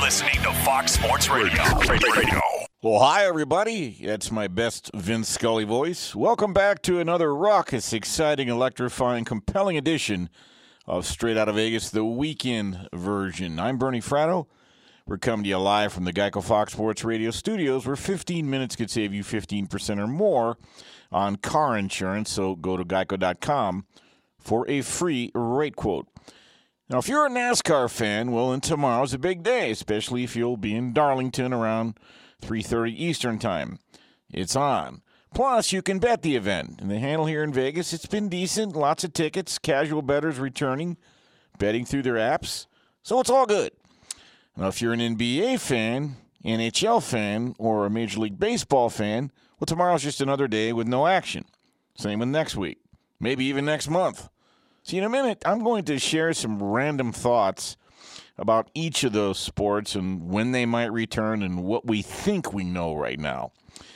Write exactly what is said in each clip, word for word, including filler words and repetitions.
listening to Fox Sports Radio. Radio. Well, hi, everybody. It's my best Vince Scully voice. Welcome back to another raucous, exciting, electrifying, compelling edition of Straight Out of Vegas, the weekend version. I'm Bernie Fratto. We're coming to you live from the Geico Fox Sports Radio studios, where fifteen minutes could save you fifteen percent or more on car insurance. So go to geico dot com for a free rate quote. Now, if you're a NASCAR fan, well, then tomorrow's a big day, especially if you'll be in Darlington around three thirty Eastern Time. It's on. Plus, you can bet the event. And the handle here in Vegas, it's been decent. Lots of tickets, casual bettors returning, betting through their apps. So it's all good. Now, if you're an N B A fan, N H L fan, or a Major League Baseball fan, well, tomorrow's just another day with no action. Same with next week. Maybe even next month. See, in a minute, I'm going to share some random thoughts about each of those sports and when they might return and what we think we know right now.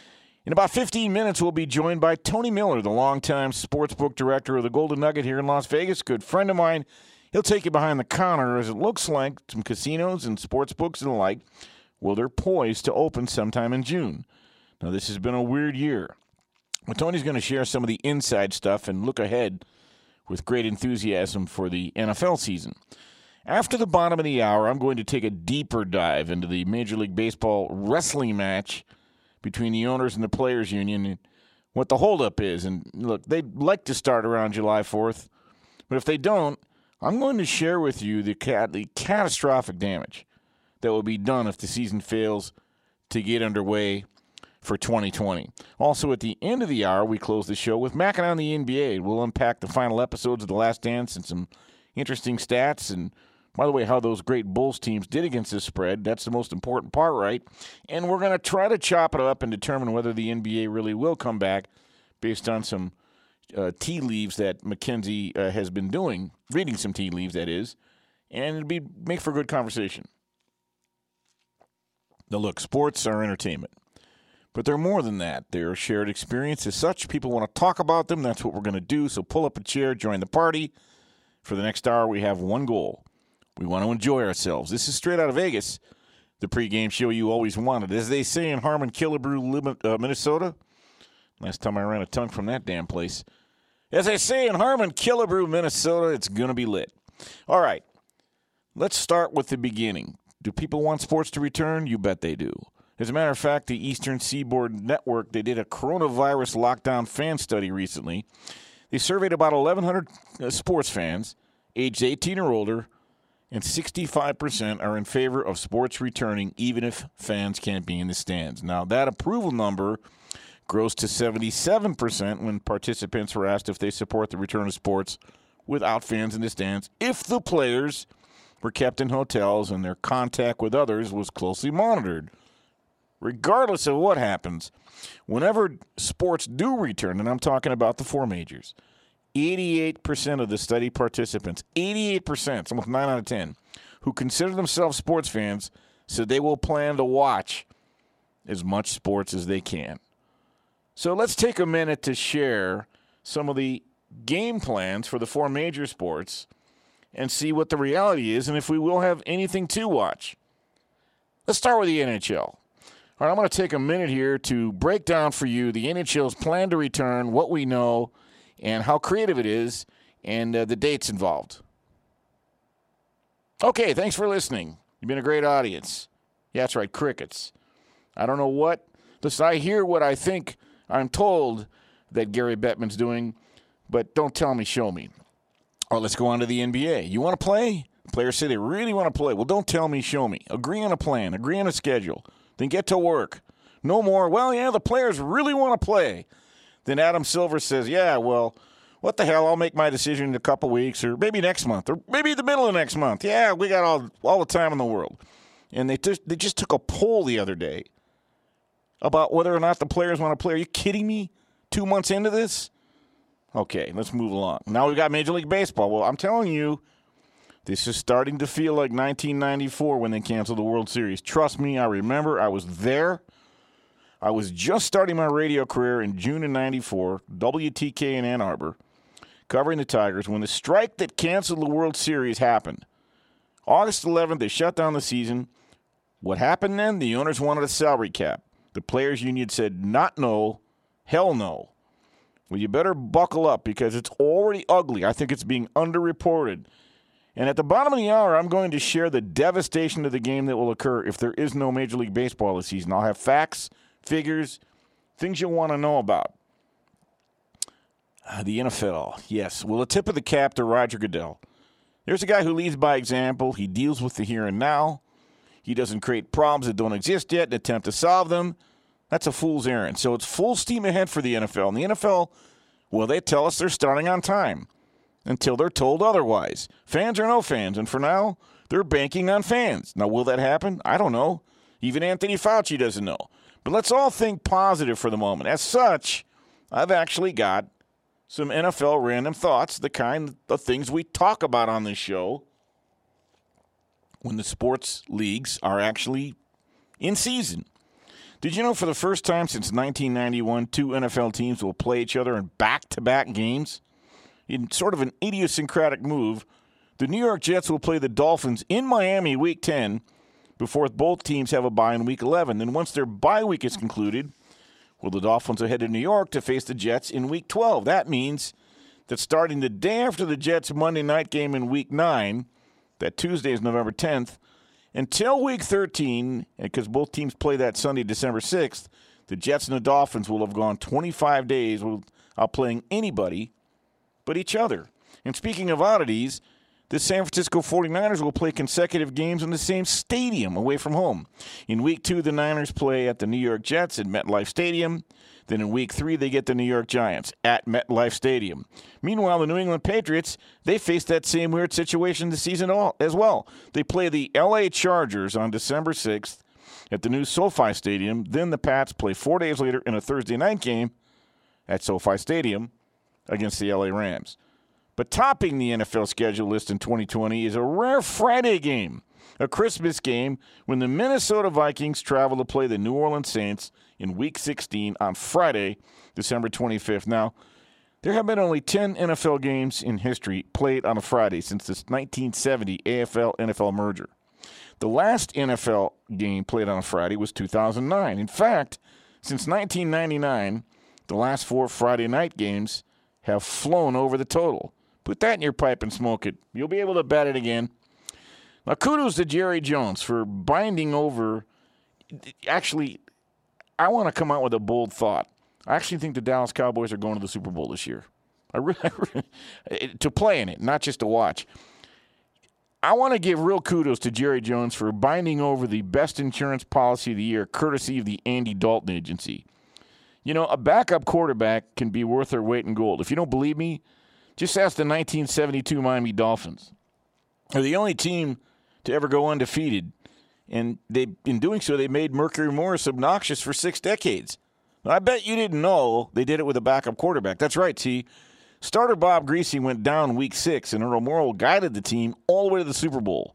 In about fifteen minutes, we'll be joined by Tony Miller, the longtime sportsbook director of the Golden Nugget here in Las Vegas. Good friend of mine. He'll take you behind the counter as it looks like some casinos and sportsbooks and the like, well, they're poised to open sometime in June. Now, this has been a weird year. Well, Tony's going to share some of the inside stuff and look ahead with great enthusiasm for the N F L season. After the bottom of the hour, I'm going to take a deeper dive into the Major League Baseball wrestling match between the owners and the players union and what the holdup is. And look, they'd like to start around July fourth, but if they don't, I'm going to share with you the, cat, the catastrophic damage that will be done if the season fails to get underway for twenty twenty. Also, at the end of the hour, we close the show with Mackin' on the N B A. We'll unpack the final episodes of The Last Dance and some interesting stats. And, by the way, how those great Bulls teams did against this spread. That's the most important part, right? And we're going to try to chop it up and determine whether the N B A really will come back based on some uh, tea leaves that McKenzie uh, has been doing, reading some tea leaves, that is, and it'll be make for good conversation. Now, look, sports are entertainment. But they're more than that. They're a shared experience. As such, people want to talk about them. That's what we're going to do. So pull up a chair, join the party. For the next hour, we have one goal. We want to enjoy ourselves. This is Straight Out of Vegas, the pregame show you always wanted. As they say in Harmon Killebrew, uh, Minnesota. Last time I ran a tongue from that damn place. As they say in Harmon Killebrew, Minnesota, it's going to be lit. All right. Let's start with the beginning. Do people want sports to return? You bet they do. As a matter of fact, the Eastern Seaboard Network, they did a coronavirus lockdown fan study recently. They surveyed about eleven hundred uh, sports fans aged eighteen or older, and sixty-five percent are in favor of sports returning, even if fans can't be in the stands. Now, that approval number grows to seventy-seven percent when participants were asked if they support the return of sports without fans in the stands, if the players were kept in hotels and their contact with others was closely monitored. Regardless of what happens, whenever sports do return, and I'm talking about the four majors, eighty-eight percent of the study participants, eighty-eight percent, it's almost nine out of ten, who consider themselves sports fans, said they will plan to watch as much sports as they can. So let's take a minute to share some of the game plans for the four major sports and see what the reality is and if we will have anything to watch. Let's start with the N H L. All right, I'm going to take a minute here to break down for you the N H L's plan to return, what we know, and how creative it is, and uh, the dates involved. Okay, thanks for listening. You've been a great audience. Yeah, that's right, crickets. I don't know what. Listen, I hear what I think I'm told that Gary Bettman's doing, but don't tell me, show me. All right, let's go on to the N B A. You want to play? The players say they really want to play. Well, don't tell me, show me. Agree on a plan. Agree on a schedule. Then get to work. No more, well, yeah, the players really want to play. Then Adam Silver says, yeah, well, what the hell, I'll make my decision in a couple weeks or maybe next month or maybe the middle of next month. Yeah, we got all all the time in the world. And they, t- they just took a poll the other day about whether or not the players want to play. Are you kidding me? Two months into this? Okay, let's move along. Now we've got Major League Baseball. Well, I'm telling you, this is starting to feel like nineteen ninety-four when they canceled the World Series. Trust me, I remember. I was there. I was just starting my radio career in June of ninety-four, W T K in Ann Arbor, covering the Tigers, when the strike that canceled the World Series happened. August eleventh, they shut down the season. What happened then? The owners wanted a salary cap. The players' union said, not no, hell no. Well, you better buckle up because it's already ugly. I think it's being underreported. And at the bottom of the hour, I'm going to share the devastation of the game that will occur if there is no Major League Baseball this season. I'll have facts, figures, things you'll want to know about. Uh, the N F L, yes. Well, a tip of the cap to Roger Goodell. There's a guy who leads by example. He deals with the here and now. He doesn't create problems that don't exist yet and attempt to solve them. That's a fool's errand. So it's full steam ahead for the N F L. And the N F L, well, they tell us they're starting on time until they're told otherwise. Fans or no fans. And for now, they're banking on fans. Now, will that happen? I don't know. Even Anthony Fauci doesn't know. But let's all think positive for the moment. As such, I've actually got some N F L random thoughts, the kind of things we talk about on this show when the sports leagues are actually in season. Did you know for the first time since nineteen ninety-one, two N F L teams will play each other in back-to-back games? In sort of an idiosyncratic move, the New York Jets will play the Dolphins in Miami Week ten before both teams have a bye in Week eleven. Then once their bye week is concluded, well, the Dolphins will head to New York to face the Jets in Week twelve. That means that starting the day after the Jets' Monday night game in Week nine, that Tuesday is November tenth, until Week thirteen, because both teams play that Sunday, December sixth, the Jets and the Dolphins will have gone twenty-five days without playing anybody but each other. And speaking of oddities, the San Francisco forty-niners will play consecutive games in the same stadium away from home. In Week two, the Niners play at the New York Jets at MetLife Stadium. Then in Week three, they get the New York Giants at MetLife Stadium. Meanwhile, the New England Patriots, they face that same weird situation this season as well. They play the L A Chargers on December sixth at the new SoFi Stadium. Then the Pats play four days later in a Thursday night game at SoFi Stadium against the L A Rams. But topping the N F L schedule list in twenty twenty is a rare Friday game, a Christmas game when the Minnesota Vikings travel to play the New Orleans Saints in Week sixteen on Friday, December twenty-fifth. Now, there have been only ten N F L games in history played on a Friday since this nineteen seventy A F L N F L merger. The last N F L game played on a Friday was two thousand nine. In fact, since nineteen ninety-nine, the last four Friday night games have flown over the total. Put that in your pipe and smoke it. You'll be able to bet it again. Now, kudos to Jerry Jones for binding over. Actually, I want to come out with a bold thought. I actually think the Dallas Cowboys are going to the Super Bowl this year. I really, I really to play in it, not just to watch. I want to give real kudos to Jerry Jones for binding over the best insurance policy of the year, courtesy of the Andy Dalton Agency. You know, a backup quarterback can be worth their weight in gold. If you don't believe me, just ask the nineteen seventy-two Miami Dolphins. They're the only team to ever go undefeated, and they, in doing so, they made Mercury Morris obnoxious for six decades. I bet you didn't know they did it with a backup quarterback. That's right, see. Starter Bob Greasy went down week six, and Earl Morrall guided the team all the way to the Super Bowl.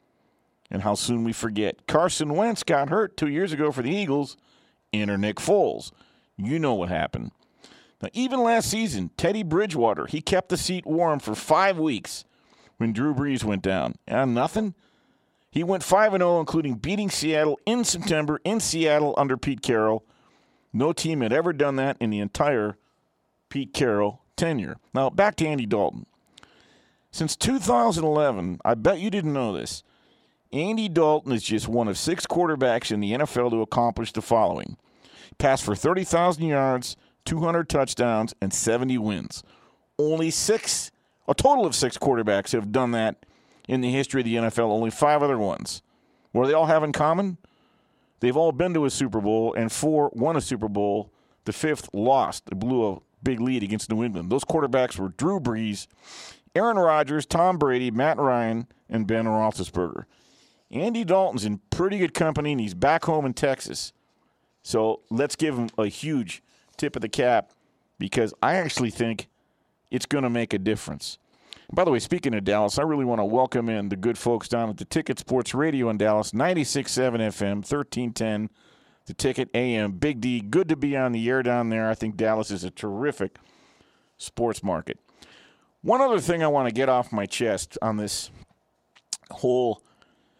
And how soon we forget. Carson Wentz got hurt two years ago for the Eagles. Enter Nick Foles. You know what happened. Now, even last season, Teddy Bridgewater, he kept the seat warm for five weeks when Drew Brees went down. And nothing. He went five and oh, including beating Seattle in September in Seattle under Pete Carroll. No team had ever done that in the entire Pete Carroll tenure. Now, back to Andy Dalton. Since two thousand eleven, I bet you didn't know this, Andy Dalton is just one of six quarterbacks in the N F L to accomplish the following. He passed for thirty thousand yards, two hundred touchdowns, and seventy wins. Only six, a total of six quarterbacks have done that in the history of the N F L. Only five other ones. What do they all have in common? They've all been to a Super Bowl, and four won a Super Bowl. The fifth lost. They blew a big lead against New England. Those quarterbacks were Drew Brees, Aaron Rodgers, Tom Brady, Matt Ryan, and Ben Roethlisberger. Andy Dalton's in pretty good company, and he's back home in Texas. So let's give him a huge tip of the cap because I actually think it's going to make a difference. By the way, speaking of Dallas, I really want to welcome in the good folks down at the Ticket Sports Radio in Dallas, ninety-six point seven F M, thirteen ten, the Ticket A M. Big D, good to be on the air down there. I think Dallas is a terrific sports market. One other thing I want to get off my chest on this whole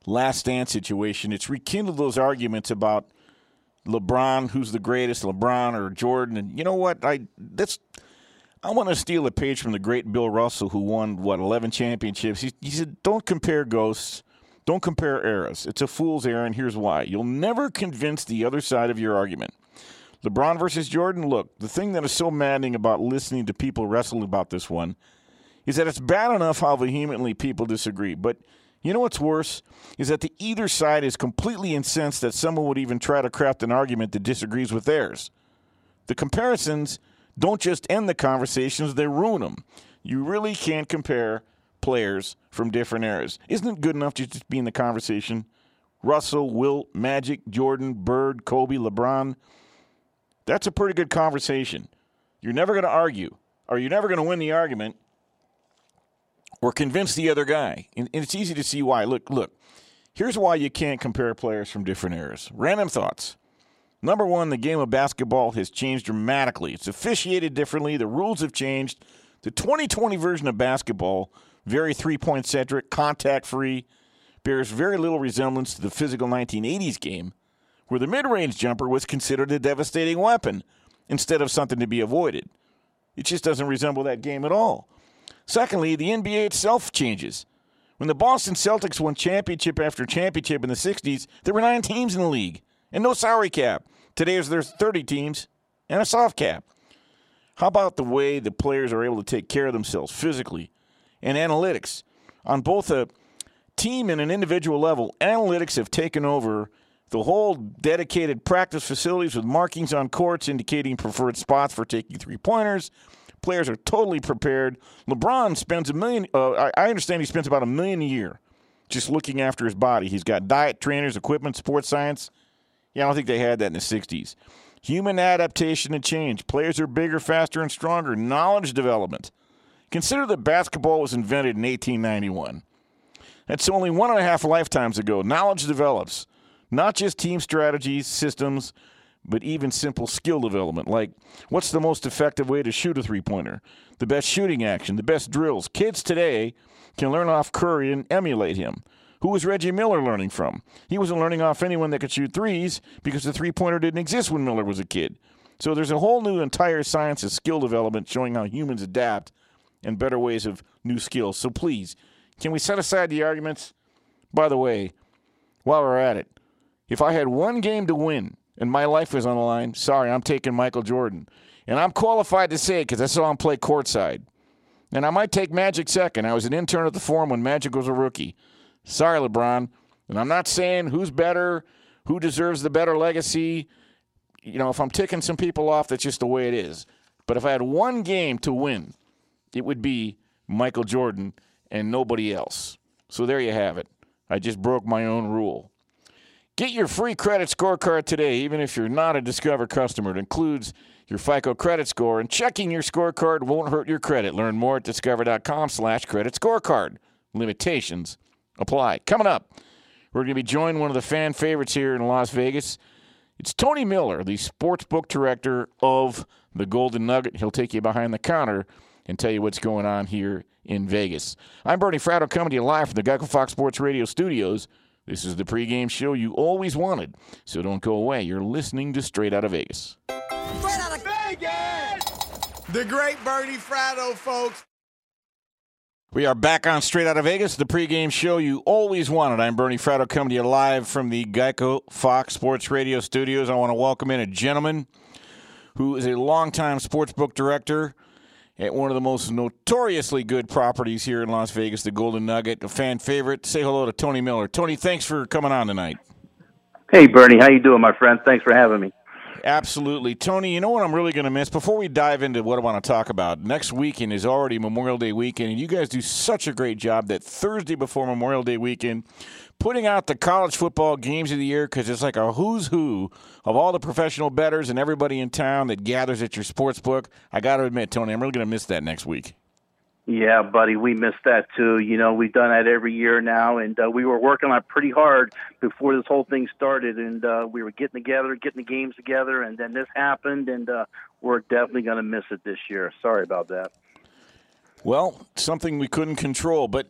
Last Stand situation. It's rekindled those arguments about LeBron, who's the greatest, LeBron or Jordan. And you know what? I that's I want to steal a page from the great Bill Russell, who won, what, eleven championships. He, he said, don't compare ghosts. Don't compare eras. It's a fool's errand. Here's why. You'll never convince the other side of your argument. LeBron versus Jordan, look, the thing that is so maddening about listening to people wrestle about this one is that it's bad enough how vehemently people disagree. But you know what's worse is that the either side is completely incensed that someone would even try to craft an argument that disagrees with theirs. The comparisons don't just end the conversations, they ruin them. You really can't compare players from different eras. Isn't it good enough to just be in the conversation? Russell, Wilt, Magic, Jordan, Bird, Kobe, LeBron. That's a pretty good conversation. You're never going to argue, or you're never going to win the argument or convince the other guy. And, and it's easy to see why. Look, look, here's why you can't compare players from different eras. Random thoughts. Number one, the game of basketball has changed dramatically. It's officiated differently. The rules have changed. The twenty twenty version of basketball, very three-point centric, contact-free, bears very little resemblance to the physical nineteen eighties game, where the mid-range jumper was considered a devastating weapon instead of something to be avoided. It just doesn't resemble that game at all. Secondly, the N B A itself changes. When the Boston Celtics won championship after championship in the sixties, there were nine teams in the league and no salary cap. Today there's thirty teams and a soft cap. How about the way the players are able to take care of themselves physically and analytics? On both a team and an individual level, analytics have taken over the whole dedicated practice facilities with markings on courts indicating preferred spots for taking three-pointers. Players are totally prepared. LeBron spends a million, uh, I understand he spends about a million a year just looking after his body. He's got diet, trainers, equipment, sports science. Yeah, I don't think they had that in the sixties. Human adaptation and change. Players are bigger, faster, and stronger. Knowledge development. Consider that basketball was invented in eighteen ninety-one. That's only one and a half lifetimes ago. Knowledge develops. Not just team strategies, systems, but even simple skill development, like what's the most effective way to shoot a three-pointer, the best shooting action, the best drills. Kids today can learn off Curry and emulate him. Who was Reggie Miller learning from? He wasn't learning off anyone that could shoot threes because the three-pointer didn't exist when Miller was a kid. So there's a whole new entire science of skill development showing how humans adapt and better ways of new skills. So please, can we set aside the arguments? By the way, while we're at it, if I had one game to win and my life was on the line, sorry, I'm taking Michael Jordan. And I'm qualified to say it because I saw him play courtside. And I might take Magic second. I was an intern at the Forum when Magic was a rookie. Sorry, LeBron. And I'm not saying who's better, who deserves the better legacy. You know, if I'm ticking some people off, that's just the way it is. But if I had one game to win, it would be Michael Jordan and nobody else. So there you have it. I just broke my own rule. Get your free credit scorecard today, even if you're not a Discover customer. It includes your FICO credit score, and checking your scorecard won't hurt your credit. Learn more at discover.com slash credit scorecard. Limitations apply. Coming up, we're going to be joined one of the fan favorites here in Las Vegas. It's Tony Miller, the sportsbook director of the Golden Nugget. He'll take you behind the counter and tell you what's going on here in Vegas. I'm Bernie Fratto, coming to you live from the Geico Fox Sports Radio studios. This is the pregame show you always wanted, so don't go away. You're listening to Straight Outta Vegas. Straight Outta Vegas! The great Bernie Fratto, folks. We are back on Straight Outta Vegas, the pregame show you always wanted. I'm Bernie Fratto, coming to you live from the Geico Fox Sports Radio studios. I want to welcome in a gentleman who is a longtime sportsbook director at one of the most notoriously good properties here in Las Vegas, the Golden Nugget, a fan favorite. Say hello to Tony Miller. Tony, thanks for coming on tonight. Hey, Bernie. How you doing, my friend? Thanks for having me. Absolutely. Tony, you know what I'm really going to miss? Before we dive into what I want to talk about, next weekend is already Memorial Day weekend, and you guys do such a great job that Thursday before Memorial Day weekend, putting out the college football games of the year, because it's like a who's who of all the professional bettors and everybody in town that gathers at your sports book. I got to admit, Tony, I'm really going to miss that next week. Yeah, buddy, we missed that too. You know, we've done that every year now, and uh, we were working on it pretty hard before this whole thing started, and uh, we were getting together, getting the games together, and then this happened, and uh, we're definitely going to miss it this year. Sorry about that. Well, something we couldn't control, but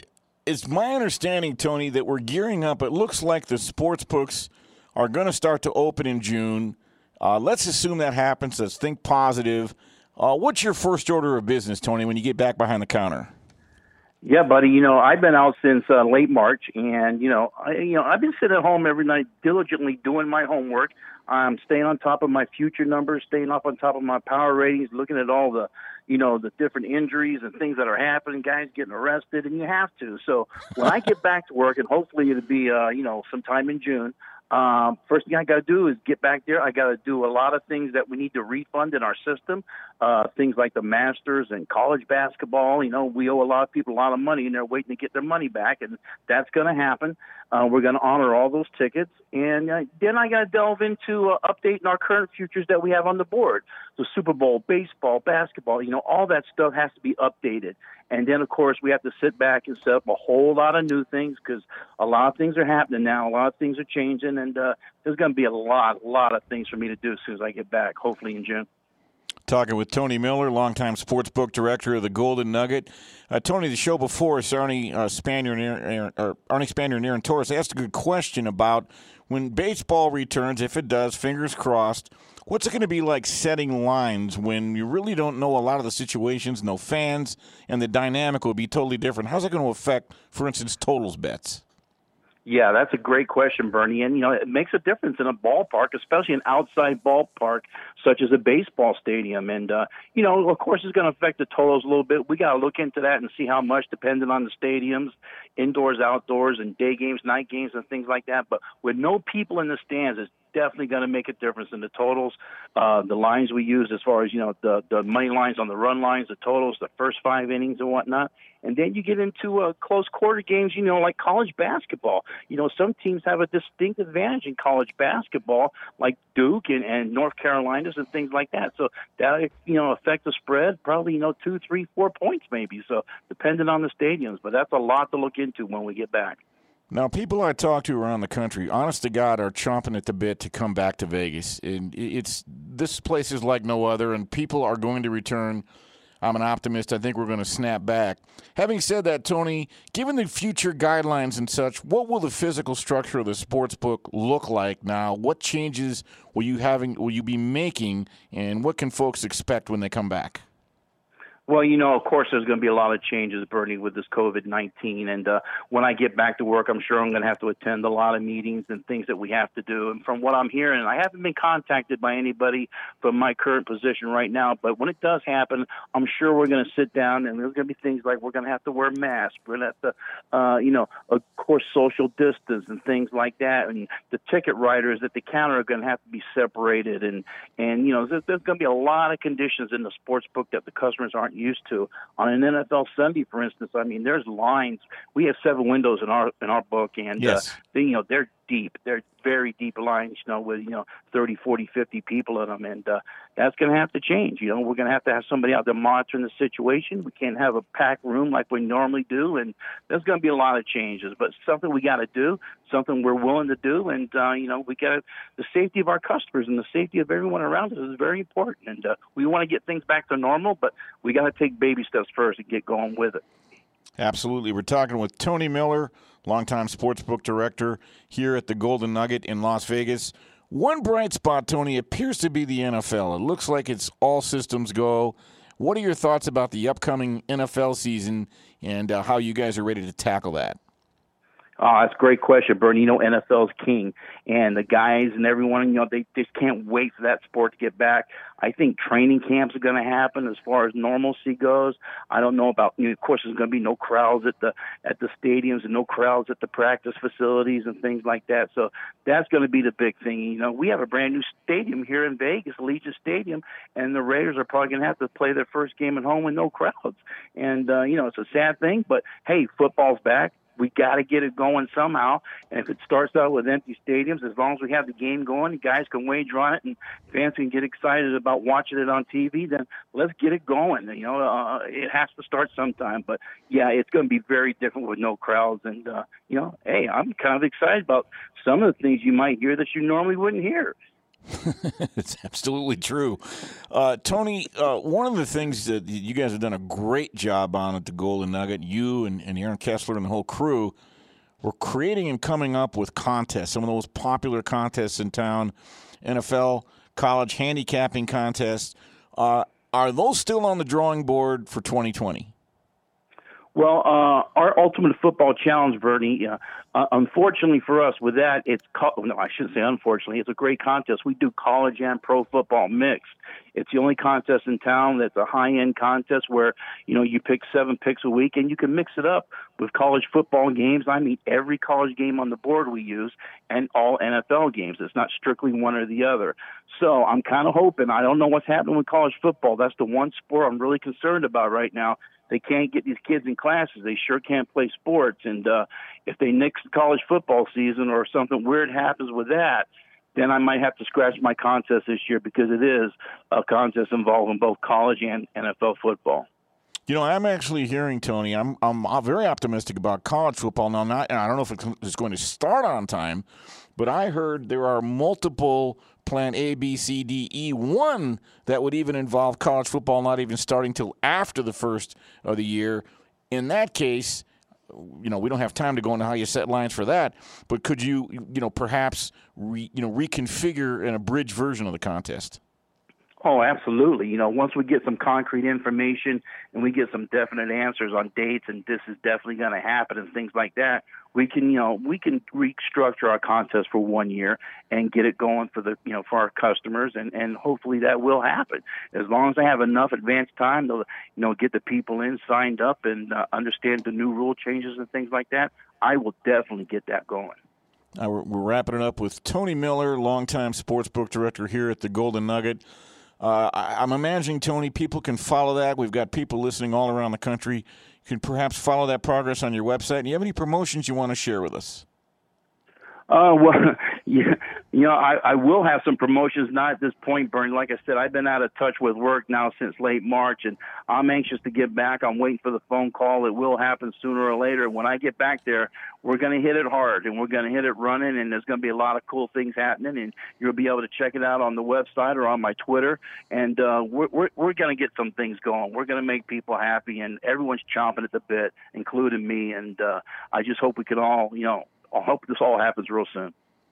it's my understanding, Tony, that we're gearing up. It looks like the sports books are going to start to open in June. Uh, let's assume that happens. Let's think positive. Uh, what's your first order of business, Tony, when you get back behind the counter? Yeah, buddy. You know, I've been out since uh, late March, and you know, I, you know, I've been sitting at home every night, diligently doing my homework. I'm staying on top of my future numbers, staying up on top of my power ratings, looking at all the, you know, the different injuries and things that are happening, guys getting arrested, and you have to. So when I get back to work, and hopefully it'll be, uh, you know, sometime in June. Um, first thing I got to do is get back there. I got to do a lot of things that we need to refund in our system, uh, things like the Masters and college basketball. You know, we owe a lot of people a lot of money, and they're waiting to get their money back, and that's going to happen. Uh, we're going to honor all those tickets, and uh, then I got to delve into uh, updating our current futures that we have on the board. So Super Bowl, baseball, basketball, you know, all that stuff has to be updated. And then, of course, we have to sit back and set up a whole lot of new things because a lot of things are happening now. A lot of things are changing, and uh, there's going to be a lot, lot of things for me to do as soon as I get back, hopefully in June. Talking with Tony Miller, longtime sportsbook director of the Golden Nugget. Uh, Tony, the show before us, Arnie uh, Spanier and Aaron, uh, Arnie Spanier and Aaron Torres asked a good question about when baseball returns, if it does, fingers crossed. What's it going to be like setting lines when you really don't know a lot of the situations, no fans, and the dynamic will be totally different? How's it going to affect, for instance, totals bets? Yeah, that's a great question, Bernie. And, you know, it makes a difference in a ballpark, especially an outside ballpark such as a baseball stadium. And, uh, you know, of course, it's going to affect the totals a little bit. We got to look into that and see how much, depending on the stadiums, indoors, outdoors, and day games, night games, and things like that. But with no people in the stands, it's definitely going to make a difference in the totals. Uh, the lines we use as far as, you know, the, the money lines on the run lines, the totals, the first five innings and whatnot. And then you get into uh, close quarter games, you know, like college basketball. You know, some teams have a distinct advantage in college basketball, like Duke and, and North Carolina's and things like that. So that, you know, affect the spread, probably, you know, two, three, four points maybe. So depending on the stadiums. But that's a lot to look into when we get back. Now, people I talk to around the country, honest to God, are chomping at the bit to come back to Vegas. And it's this place is like no other, and people are going to return. I'm an optimist. I think we're going to snap back. Having said that, Tony, given the future guidelines and such, what will the physical structure of the sports book look like now? What changes will you having will you be making, and what can folks expect when they come back? Well, you know, of course, there's going to be a lot of changes, Bernie, with this COVID nineteen. And uh, when I get back to work, I'm sure I'm going to have to attend a lot of meetings and things that we have to do. And from what I'm hearing, I haven't been contacted by anybody from my current position right now. But when it does happen, I'm sure we're going to sit down, and there's going to be things like we're going to have to wear masks. We're going to have to, uh, you know, of course, social distance and things like that. And the ticket writers at the counter are going to have to be separated. And, and you know, there's, there's going to be a lot of conditions in the sports book that the customers aren't used to. On an N F L Sunday, for instance, I mean, there's lines. We have seven windows in our in our book, and yes. uh, they, you know, they're deep. They're very deep lines, you know, with, you know, thirty, forty, fifty people in them, and uh, that's going to have to change. You know, we're going to have to have somebody out there monitoring the situation. We can't have a packed room like we normally do, and there's going to be a lot of changes, but something we got to do, something we're willing to do, and, uh, you know, we got the safety of our customers and the safety of everyone around us is very important, and uh, we want to get things back to normal, but we got to take baby steps first and get going with it. Absolutely. We're talking with Tony Miller, longtime sportsbook director here at the Golden Nugget in Las Vegas. One bright spot, Tony, appears to be the N F L. It looks like it's all systems go. What are your thoughts about the upcoming N F L season and uh, how you guys are ready to tackle that? Oh, that's a great question, Bernie. You know, N F L's king, and the guys and everyone, you know, they just can't wait for that sport to get back. I think training camps are going to happen as far as normalcy goes. I don't know about, you know, of course, there's going to be no crowds at the at the stadiums and no crowds at the practice facilities and things like that. So that's going to be the big thing. You know, we have a brand new stadium here in Vegas, Allegiant Stadium, and the Raiders are probably going to have to play their first game at home with no crowds. And, uh, you know, it's a sad thing, but, hey, football's back. We got to get it going somehow. And if it starts out with empty stadiums, as long as we have the game going, the guys can wager on it and fans can get excited about watching it on T V, then let's get it going. You know, uh, it has to start sometime. But, yeah, it's going to be very different with no crowds. And, uh, you know, hey, I'm kind of excited about some of the things you might hear that you normally wouldn't hear. It's absolutely true. Uh, Tony, uh, one of the things that you guys have done a great job on at the Golden Nugget, you and, and Aaron Kessler and the whole crew, were creating and coming up with contests, some of the most popular contests in town, N F L, college handicapping contests. Uh, are those still on the drawing board for twenty twenty? Well, uh, our Ultimate Football Challenge, Bernie, uh, uh, unfortunately for us, with that, it's co- no, I shouldn't say unfortunately. It's a great contest. We do college and pro football mixed. It's the only contest in town that's a high-end contest where, you know, you pick seven picks a week and you can mix it up with college football games. I mean, every college game on the board we use and all N F L games. It's not strictly one or the other. So I'm kind of hoping. I don't know what's happening with college football. That's the one sport I'm really concerned about right now. They can't get these kids in classes. They sure can't play sports. And uh, if they nix the college football season or something weird happens with that, then I might have to scratch my contest this year because it is a contest involving both college and N F L football. You know, I'm actually hearing, Tony, I'm I'm very optimistic about college football now. Not, and I don't know if it's going to start on time, but I heard there are multiple plan A, B, C, D, E, one that would even involve college football not even starting till after the first of the year. In that case, you know, we don't have time to go into how you set lines for that, but could you, you know, perhaps, re, you know, reconfigure an abridged version of the contest? Oh, absolutely. You know, once we get some concrete information and we get some definite answers on dates and this is definitely going to happen and things like that, we can, you know, we can restructure our contest for one year and get it going for the, you know, for our customers. And, and hopefully that will happen. As long as I have enough advance time to, you know, get the people in signed up and uh, understand the new rule changes and things like that, I will definitely get that going. Uh, we're, we're wrapping it up with Tony Miller, longtime sportsbook director here at the Golden Nugget. Uh, I, I'm imagining, Tony, people can follow that. We've got people listening all around the country. You can perhaps follow that progress on your website. Do you have any promotions you want to share with us? Uh, well, yeah, you know, I, I will have some promotions, not at this point, Bernie. Like I said, I've been out of touch with work now since late March, and I'm anxious to get back. I'm waiting for the phone call. It will happen sooner or later. When I get back there, we're going to hit it hard, and we're going to hit it running, and there's going to be a lot of cool things happening, and you'll be able to check it out on the website or on my Twitter, and uh, we're, we're, we're going to get some things going. We're going to make people happy, and everyone's chomping at the bit, including me, and uh, I just hope we can all, you know, I hope this all happens real soon.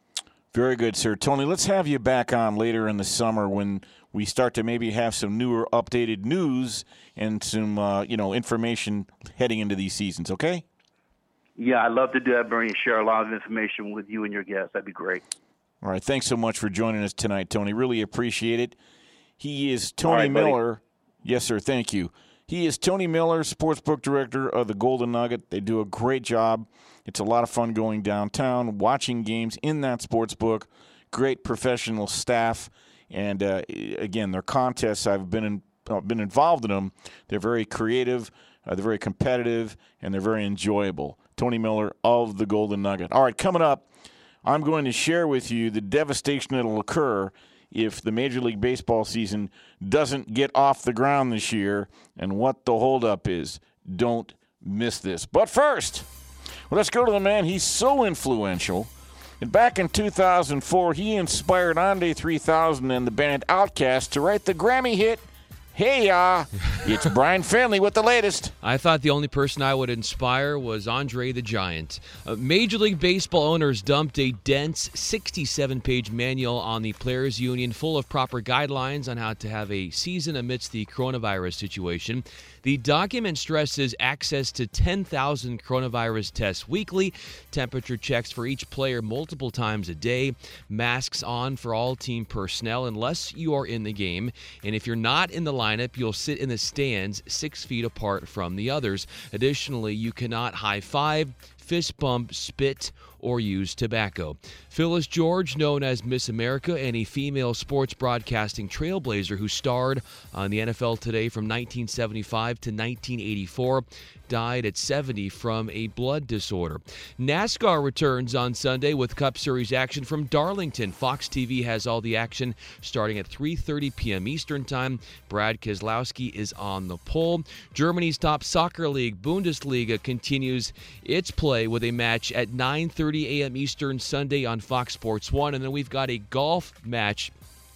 Very good, sir. Tony, let's have you back on later in the summer when we start to maybe have some newer, updated news and some, uh, you know, information heading into these seasons, okay? Yeah, I'd love to do that, Bernie, and share a lot of information with you and your guests. That'd be great. All right. Thanks so much for joining us tonight, Tony. Really appreciate it. He is Tony right, Miller. Yes, sir. Thank you. He is Tony Miller, sportsbook director of the Golden Nugget. They do a great job. It's a lot of fun going downtown, watching games in that sportsbook. Great professional staff. And, uh, again, their contests, I've been in, uh, been involved in them. They're very creative, uh, they're very competitive, and they're very enjoyable. Tony Miller of the Golden Nugget. All right, coming up, I'm going to share with you the devastation that will occur if the Major League Baseball season doesn't get off the ground this year and what the holdup is. Don't miss this. But first, well, let's go to the man. He's so influential. And back in two thousand four, he inspired Andre three thousand and the band Outkast to write the Grammy hit, Hey Ya. It's Brian Finley with the latest. I thought the only person I would inspire was Andre the Giant. Uh, Major League Baseball owners dumped a dense sixty-seven page manual on the Players Union full of proper guidelines on how to have a season amidst the coronavirus situation. The document stresses access to ten thousand coronavirus tests weekly, temperature checks for each player multiple times a day, masks on for all team personnel unless you are in the game, and if you're not in the lineup, you'll sit in the stands six feet apart from the others. Additionally, you cannot high-five, fist bump, spit, or use tobacco. Phyllis George, known as Miss America and a female sports broadcasting trailblazer who starred on the N F L Today from nineteen seventy-five to nineteen eighty-four, died at seventy from a blood disorder. NASCAR returns on Sunday with Cup Series action from Darlington. Fox T V has all the action starting at three thirty p.m. Eastern Time. Brad Keselowski is on the pole. Germany's top soccer league, Bundesliga, continues its play with a match at nine thirty a.m. Eastern Sunday on Fox Sports one. And then we've got a golf match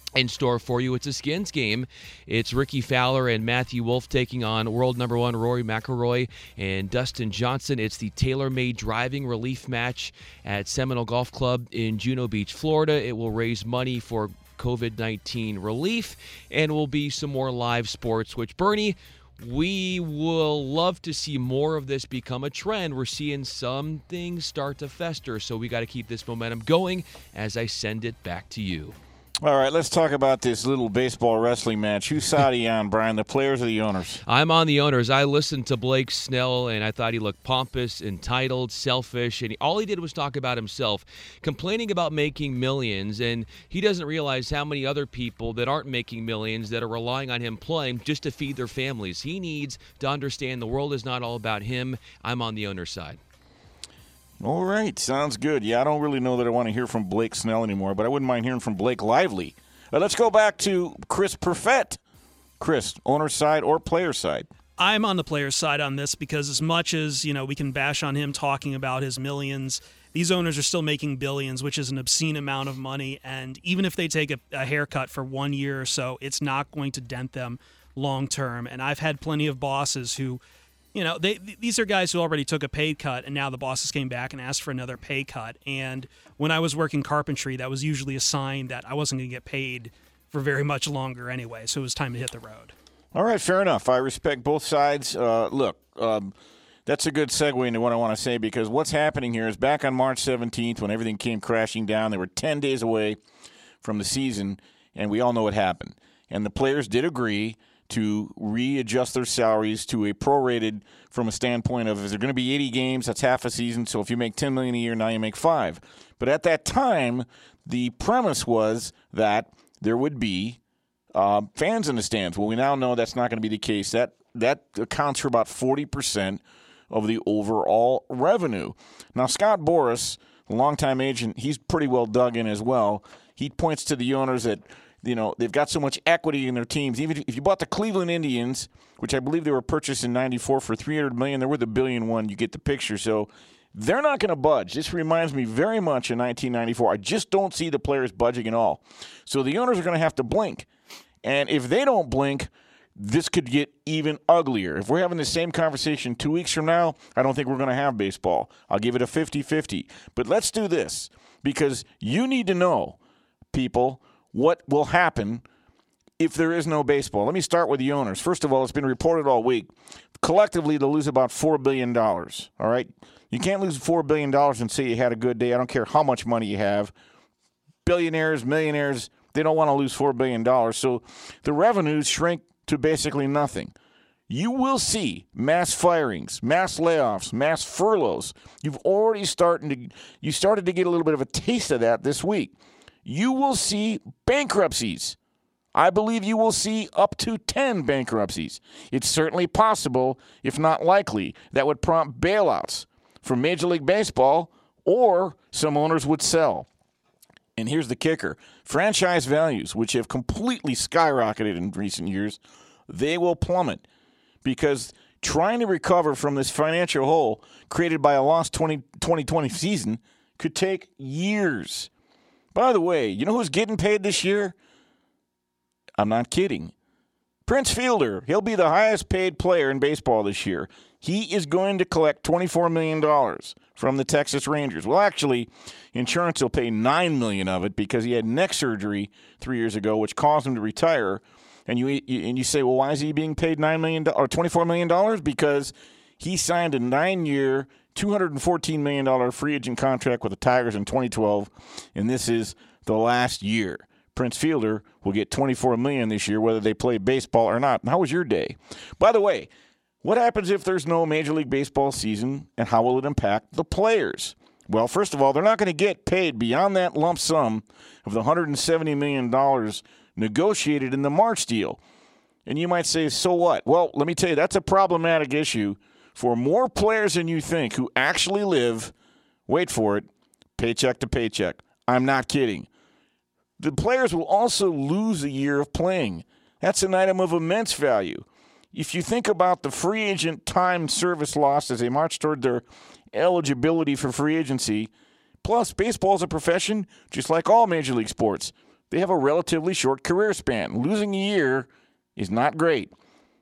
in store for you. It's a skins game. It's Ricky Fowler and Matthew Wolff taking on world number one Rory McIlroy and Dustin Johnson. It's the TaylorMade driving relief match at Seminole Golf Club in Juno Beach, Florida. It will raise money for covid nineteen relief and will be some more live sports, which, Bernie, we will love to see more of this become a trend. We're seeing some things start to fester, so we got to keep this momentum going as I send it back to you. All right, let's talk about this little baseball wrestling match. Whose side are you on, Brian, the players or the owners? I'm on the owners. I listened to Blake Snell, and I thought he looked pompous, entitled, selfish, and he, all he did was talk about himself, complaining about making millions, and he doesn't realize how many other people that aren't making millions that are relying on him playing just to feed their families. He needs to understand the world is not all about him. I'm on the owner's side. All right, sounds good. Yeah, I don't really know that I want to hear from Blake Snell anymore, but I wouldn't mind hearing from Blake Lively. Uh, let's go back to Chris Perfett. Chris, owner's side or player side? I'm on the player's side on this because as much as, you know, we can bash on him talking about his millions, these owners are still making billions, which is an obscene amount of money. And even if they take a, a haircut for one year or so, it's not going to dent them long term. And I've had plenty of bosses who, you know, they these are guys who already took a pay cut, and now the bosses came back and asked for another pay cut. And when I was working carpentry, that was usually a sign that I wasn't going to get paid for very much longer anyway, so it was time to hit the road. All right, fair enough. I respect both sides. Uh, look, um, that's a good segue into what I want to say, because what's happening here is back on March seventeenth when everything came crashing down, they were ten days away from the season, and we all know what happened. And the players did agree to readjust their salaries to a prorated from a standpoint of, is there going to be eighty games? That's half a season. So if you make ten million dollars a year, now you make five. But at that time, the premise was that there would be uh, fans in the stands. Well, we now know that's not going to be the case. That that accounts for about forty percent of the overall revenue. Now, Scott Boras, the longtime agent, he's pretty well dug in as well. He points to the owners that, you know, they've got so much equity in their teams. Even if you bought the Cleveland Indians, which I believe they were purchased in ninety-four for three hundred million dollars, they're worth a billion one. You get the picture. So they're not going to budge. This reminds me very much of nineteen ninety-four. I just don't see the players budging at all. So the owners are going to have to blink. And if they don't blink, this could get even uglier. If we're having the same conversation two weeks from now, I don't think we're going to have baseball. I'll give it a fifty-fifty. But let's do this, because you need to know, people, what will happen if there is no baseball. Let me start with the owners. First of all, it's been reported all week. Collectively, they'll lose about four billion dollars, all right? You can't lose four billion dollars and say you had a good day. I don't care how much money you have. Billionaires, millionaires, they don't want to lose four billion dollars. So the revenues shrink to basically nothing. You will see mass firings, mass layoffs, mass furloughs. You've already started to, you started to get a little bit of a taste of that this week. You will see bankruptcies. I believe you will see up to ten bankruptcies. It's certainly possible, if not likely, that would prompt bailouts from Major League Baseball, or some owners would sell. And here's the kicker. Franchise values, which have completely skyrocketed in recent years, they will plummet, because trying to recover from this financial hole created by a lost twenty twenty season could take years. By the way, you know who's getting paid this year? I'm not kidding. Prince Fielder. He'll be the highest paid player in baseball this year. He is going to collect twenty-four million dollars from the Texas Rangers. Well, actually, insurance will pay nine million dollars of it, because he had neck surgery three years ago, which caused him to retire. And you, you and you say, well, why is he being paid nine million dollars or twenty-four million dollars? Because he signed a nine-year, two hundred fourteen million dollars free agent contract with the Tigers in twenty twelve, and this is the last year. Prince Fielder will get twenty-four million dollars this year, whether they play baseball or not. And how was your day? By the way, what happens if there's no Major League Baseball season, and how will it impact the players? Well, first of all, they're not going to get paid beyond that lump sum of the one hundred seventy million dollars negotiated in the March deal. And you might say, so what? Well, let me tell you, that's a problematic issue for more players than you think who actually live, wait for it, paycheck to paycheck. I'm not kidding. The players will also lose a year of playing. That's an item of immense value. If you think about the free agent time service loss as they march toward their eligibility for free agency, plus baseball is a profession just like all major league sports. they have a relatively short career span. Losing a year is not great.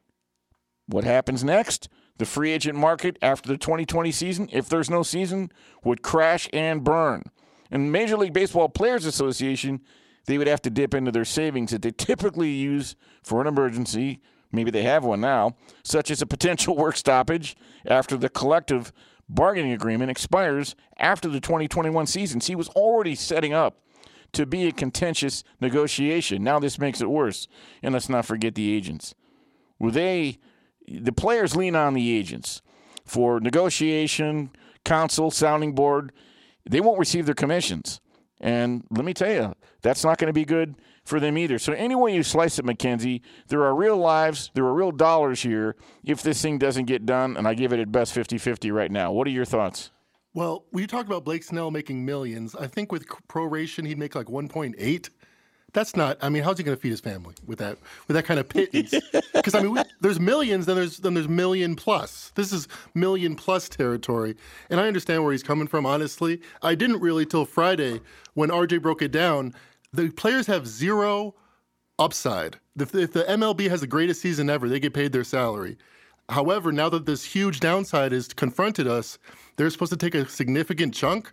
What happens next? The free agent market after the twenty twenty season, if there's no season, would crash and burn. And Major League Baseball Players Association, they would have to dip into their savings that they typically use for an emergency. Maybe they have one now, such as a potential work stoppage after the collective bargaining agreement expires after the twenty twenty-one season. So he was already setting up to be a contentious negotiation. Now this makes it worse. And let's not forget the agents. Well, they, the players lean on the agents for negotiation, counsel, sounding board. They won't receive their commissions. And let me tell you, that's not going to be good for them either. So any way you slice it, Mackenzie, there are real lives, there are real dollars here if this thing doesn't get done, and I give it at best fifty-fifty right now. What are your thoughts? Well, when you talk about Blake Snell making millions, I think with proration he'd make like one point eight. That's not. I mean, how's he going to feed his family with that with that kind of pittance? Because I mean, we, there's millions, then there's then there's million plus. This is million plus territory, and I understand where he's coming from. Honestly, I didn't really till Friday when R J broke it down. The players have zero upside. If, if the M L B has the greatest season ever, they get paid their salary. However, now that this huge downside has confronted us, they're supposed to take a significant chunk.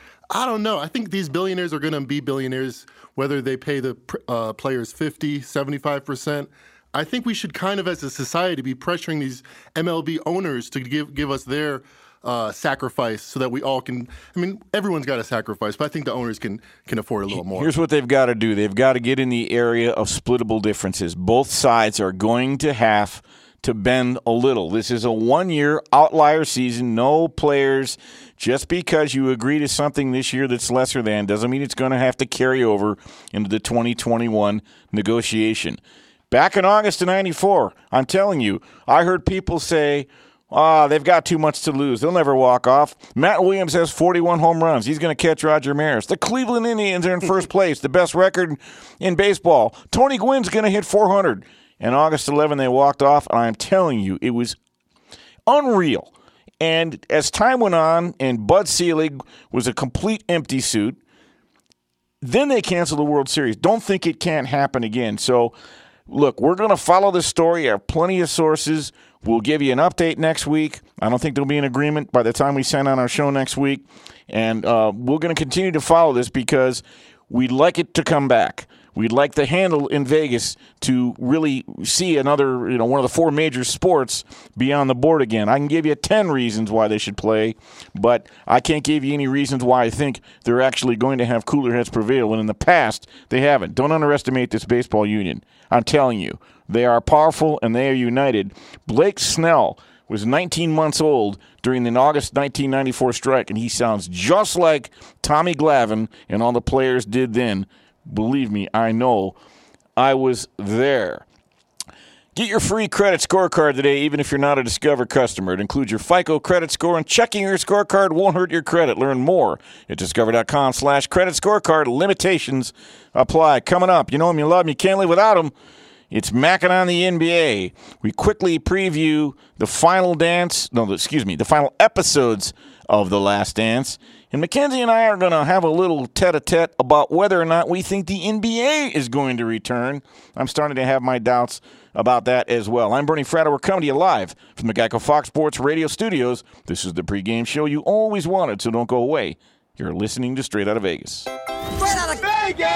I don't know. I think these billionaires are going to be billionaires whether they pay the uh, players fifty, seventy-five percent. I think we should kind of, as a society, be pressuring these M L B owners to give give us their uh, sacrifice so that we all can – I mean, everyone's got a sacrifice, but I think the owners can, can afford a little more. Here's what they've got to do. They've got to get in the area of splittable differences. Both sides are going to have to bend a little. This is a one-year outlier season. No players – just because you agree to something this year that's lesser than doesn't mean it's going to have to carry over into the twenty twenty-one negotiation. Back in August of ninety-four, I'm telling you, I heard people say, ah, oh, they've got too much to lose. They'll never walk off. Matt Williams has forty-one home runs. He's going to catch Roger Maris. The Cleveland Indians are in first place, the best record in baseball. Tony Gwynn's going to hit four hundred. And August eleventh, they walked off, and I'm telling you, it was unreal. And as time went on and Bud Selig was a complete empty suit, then they canceled the World Series. Don't think it can't happen again. So, look, we're going to follow this story. I have plenty of sources. We'll give you an update next week. I don't think there'll be an agreement by the time we send on our show next week. And uh, we're going to continue to follow this because we'd like it to come back. We'd like the handle in Vegas to really see another, you know, one of the four major sports be on the board again. I can give you ten reasons why they should play, but I can't give you any reasons why I think they're actually going to have cooler heads prevail. And in the past, they haven't. Don't underestimate this baseball union. I'm telling you, they are powerful and they are united. Blake Snell was nineteen months old during the August nineteen ninety-four strike, and he sounds just like Tommy Glavine and all the players did then. Believe me, I know. I was there. Get your free credit scorecard today, even if you're not a Discover customer. It includes your FICO credit score, and checking your scorecard won't hurt your credit. Learn more at discover.com slash credit scorecard. Limitations apply. Coming up, you know him, you love him, you can't live without him. It's Mackin' on the N B A. We quickly preview the final dance, no, excuse me, the final episodes of The Last Dance. And Mackenzie and I are going to have a little tete-a-tete about whether or not we think the N B A is going to return. I'm starting to have my doubts about that as well. I'm Bernie Fratto. We're coming to you live from the Geico Fox Sports Radio studios. This is the pregame show you always wanted, so don't go away. You're listening to Straight Outta Vegas. Straight out of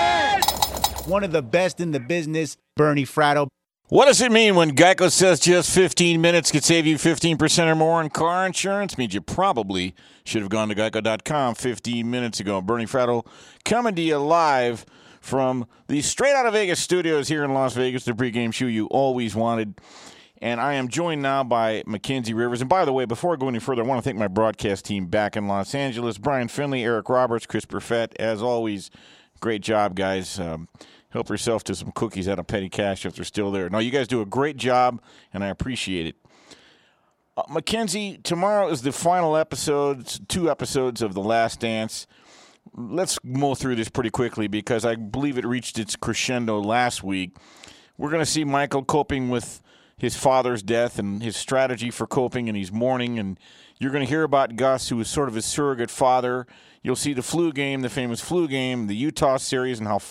Vegas! One of the best in the business, Bernie Fratto. What does it mean when Geico says just fifteen minutes could save you fifteen percent or more in car insurance? It means you probably should have gone to geico dot com fifteen minutes ago. Bernie Fratto coming to you live from the Straight Outta Vegas studios here in Las Vegas, the pregame show you always wanted. And I am joined now by Mackenzie Rivers. And by the way, before I go any further, I want to thank my broadcast team back in Los Angeles. Brian Finley, Eric Roberts, Chris Perfett. As always, great job, guys. Um, help yourself to some cookies out of petty cash if they're still there. No, you guys do a great job, and I appreciate it. Uh, Mackenzie, tomorrow is the final episodes, two episodes of The Last Dance. Let's go through this pretty quickly because I believe it reached its crescendo last week. We're going to see Michael coping with his father's death and his strategy for coping, and he's mourning. And you're going to hear about Gus, who is sort of his surrogate father. You'll see the flu game, the famous flu game, the Utah series, and how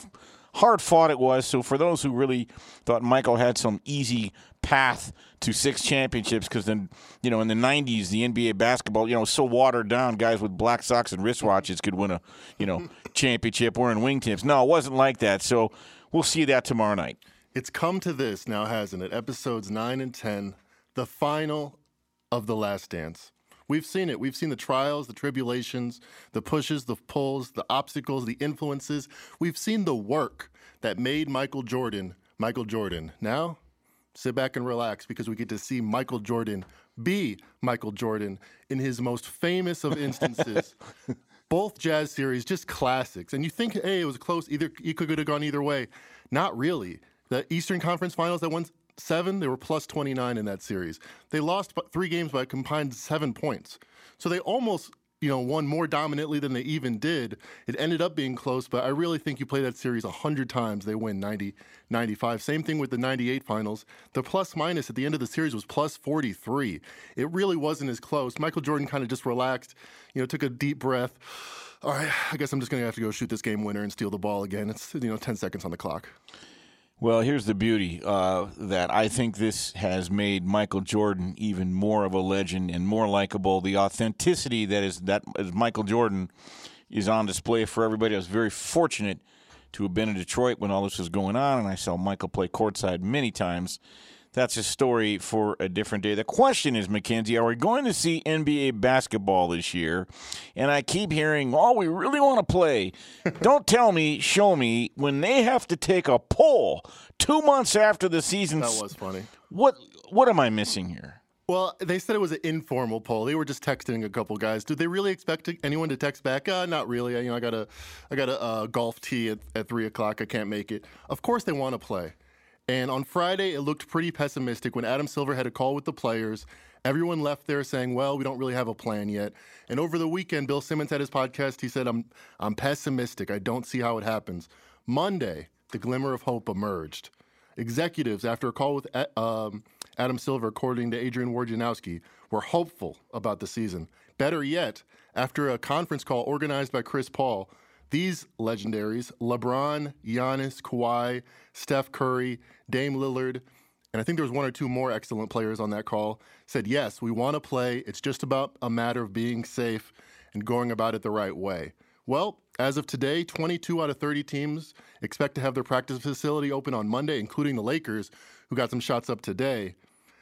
hard fought it was. So for those who really thought Michael had some easy path to six championships, because then, you know, in the nineties, the N B A basketball, you know, so watered down, guys with black socks and wristwatches could win a, you know, championship wearing wingtips. No, it wasn't like that. So we'll see that tomorrow night. It's come to this now, hasn't it? Episodes nine and ten, the final of The Last Dance. We've seen it. We've seen the trials, the tribulations, the pushes, the pulls, the obstacles, the influences. We've seen the work that made Michael Jordan Michael Jordan. Now, sit back and relax, because we get to see Michael Jordan be Michael Jordan in his most famous of instances. Both Jazz series, just classics. And you think, hey, it was close. Either you could have gone either way. Not really. The Eastern Conference Finals that won seven, they were plus twenty-nine in that series. They lost three games by a combined seven points. So they almost, you know, won more dominantly than they even did. It ended up being close, but I really think you play that series one hundred times, they win ninety, ninety-five. Same thing with the ninety-eight finals. The plus minus at the end of the series was plus forty-three. It really wasn't as close. Michael Jordan kind of just relaxed, you know, took a deep breath. All right, I guess I'm just going to have to go shoot this game winner and steal the ball again. It's, you know, ten seconds on the clock. Well, here's the beauty uh, that I think this has made Michael Jordan even more of a legend and more likable. The authenticity that is that is Michael Jordan is on display for everybody. I was very fortunate to have been in Detroit when all this was going on, and I saw Michael play courtside many times. That's a story for a different day. The question is, Mackenzie, are we going to see N B A basketball this year? And I keep hearing, oh, we really want to play. Don't tell me, show me, when they have to take a poll two months after the season. That was funny. What What am I missing here? Well, they said it was an informal poll. They were just texting a couple guys. Did they really expect to, anyone to text back? Uh, not really. I, you know, I got a, I got a uh, golf tee at, at three o'clock. I can't make it. Of course they want to play. And on Friday, it looked pretty pessimistic when Adam Silver had a call with the players. Everyone left there saying, well, we don't really have a plan yet. And over the weekend, Bill Simmons had his podcast. He said, I'm, I'm pessimistic. I don't see how it happens. Monday, the glimmer of hope emerged. Executives, after a call with um, Adam Silver, according to Adrian Wojnarowski, were hopeful about the season. Better yet, after a conference call organized by Chris Paul, these legendaries, LeBron, Giannis, Kawhi, Steph Curry, Dame Lillard, and I think there was one or two more excellent players on that call, said, yes, we want to play. It's just about a matter of being safe and going about it the right way. Well, as of today, twenty-two out of thirty teams expect to have their practice facility open on Monday, including the Lakers, who got some shots up today.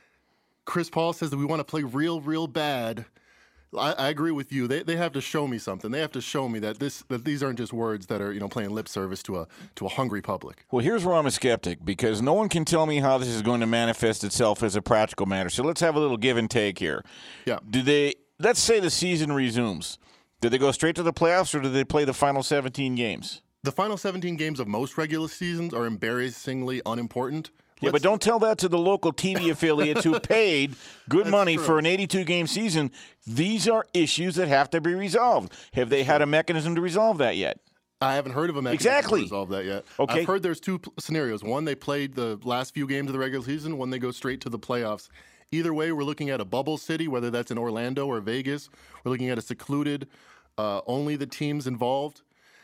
Chris Paul says that we want to play real, real bad. I, I agree with you. They they have to show me something. They have to show me that this that these aren't just words that are, you know, playing lip service to a to a hungry public. Well, here's where I'm a skeptic, because no one can tell me how this is going to manifest itself as a practical matter. So let's have a little give and take here. Yeah. Do they? Let's say the season resumes. Do they go straight to the playoffs, or do they play the final seventeen games? The final seventeen games of most regular seasons are embarrassingly unimportant. Yeah, but don't tell that to the local T V affiliates who paid good That's money true. for an eighty-two game season. These are issues that have to be resolved. Have they had a mechanism to resolve that yet? I haven't heard of a mechanism Exactly. to resolve that yet. Okay. I've heard there's two p- scenarios. One, they played the last few games of the regular season. One, they go straight to the playoffs. Either way, we're looking at a bubble city, whether that's in Orlando or Vegas. We're looking at a secluded, uh, only the teams involved.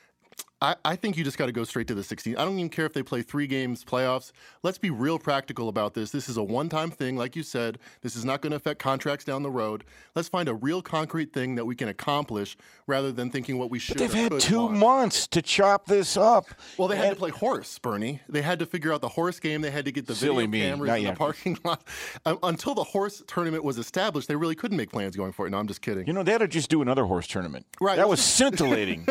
I, I think you just got to go straight to the sixteen. I don't even care if they play three games playoffs. Let's be real practical about this. This is a one-time thing, like you said. This is not going to affect contracts down the road. Let's find a real concrete thing that we can accomplish rather than thinking what we should. But they've or had could two want. months to chop this up. Well, they had And- to play horse, Bernie. They had to figure out the horse game. They had to get the Silly video me. cameras Not in the yet. parking lot. Um, until the horse tournament was established, they really couldn't make plans going for it. No, I'm just kidding. You know, they ought to just do another horse tournament. Right. That was scintillating.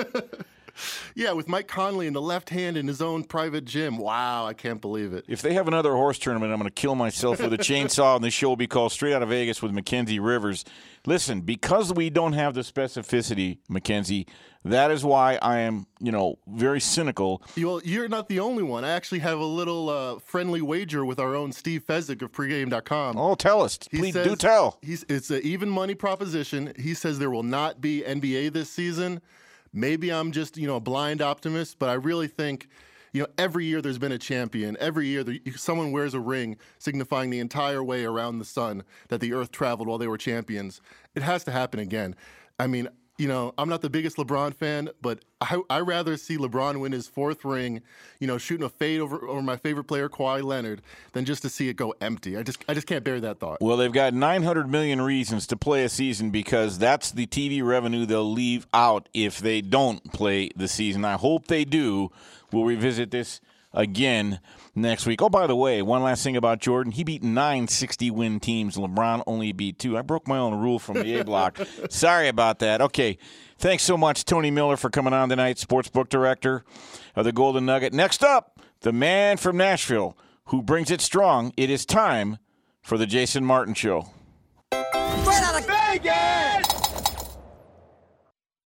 Yeah, with Mike Conley in the left hand in his own private gym. Wow, I can't believe it. If they have another horse tournament, I'm going to kill myself with a chainsaw, and the show will be called Straight Out of Vegas with Mackenzie Rivers. Listen, because we don't have the specificity, Mackenzie, that is why I am, you know, very cynical. Well, you're not the only one. I actually have a little uh, friendly wager with our own Steve Fezzik of pregame dot com. Oh, tell us. He Please says- do tell. He's, it's an even money proposition. He says there will not be N B A this season. Maybe I'm just, you know, a blind optimist, but I really think, you know, every year there's been a champion. Every year there, someone wears a ring signifying the entire way around the sun that the earth traveled while they were champions. It has to happen again. I mean, you know, I'm not the biggest LeBron fan, but I I rather see LeBron win his fourth ring, you know, shooting a fade over over my favorite player Kawhi Leonard, than just to see it go empty. I just I just can't bear that thought. Well, they've got nine hundred million reasons to play a season because that's the T V revenue they'll leave out if they don't play the season. I hope they do. We'll revisit this again next week. Oh, by the way, one last thing about Jordan. He beat nine sixty-win teams. LeBron only beat two. I broke my own rule from the A block. Sorry about that. Okay, thanks so much, Tony Miller, for coming on tonight, sportsbook director of the Golden Nugget. Next up, the man from Nashville who brings it strong. It is time for the Jason Martin Show. Straight out of Vegas!